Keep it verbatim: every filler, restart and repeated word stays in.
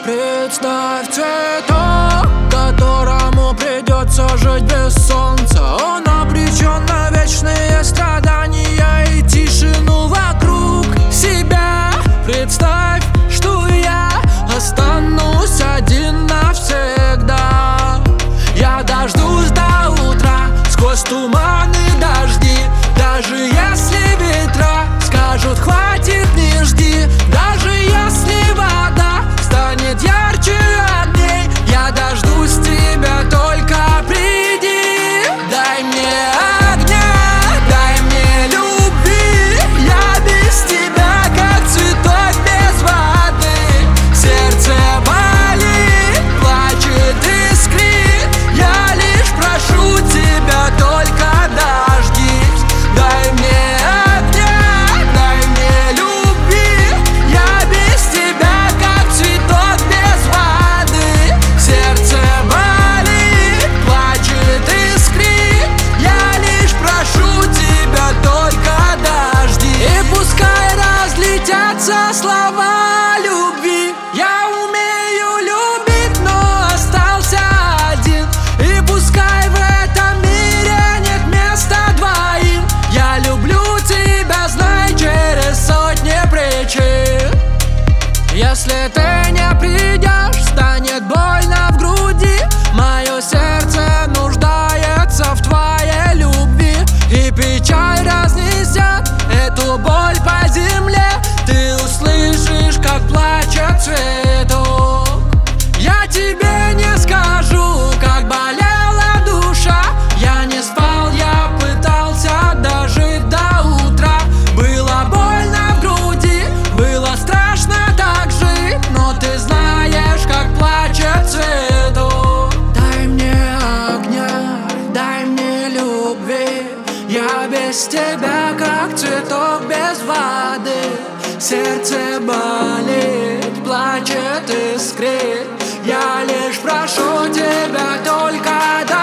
Представь цветок, которому придется жить без солнца. Он обречен на вечные страдания и тишину вокруг себя. Представь, что я останусь один навсегда. Я дождусь до утра сквозь туман и дожди. Даже если ветра скажут хватит, не жди. Даже если вода станет ярче огней, я дождусь тебя, только приди. Дай мне огня, дай мне любви. Я без тебя как цветок без воды. Сердце болит, плачет, искрит. Я лишь прошу тебя, только дождись. Дай мне огня, дай мне любви. Я без тебя как цветок без воды. Сердце болит, плачет, искрит. Я лишь прошу тебя, только дождись. И пускай разлетятся слова любви. Я умею любить, но остался один. И пускай в этом мире нет места двоим. Я люблю тебя, знай, через сотни причин. Если ты не придешь, станет больно в груди. Мое сердце нуждается в твоей любви. И печаль разнесет эту боль по земле. Ты услышишь, как плачет цветок. Я тебе не скажу, как болела душа. Я не спал, я пытался дожить до утра. Было больно в груди, было страшно так жить. Но ты знаешь, как плачет цветок. Дай мне огня, дай мне любви. Я без тебя как цветок без воды. Сердце болит, плачет, искрит. Я лишь прошу тебя, только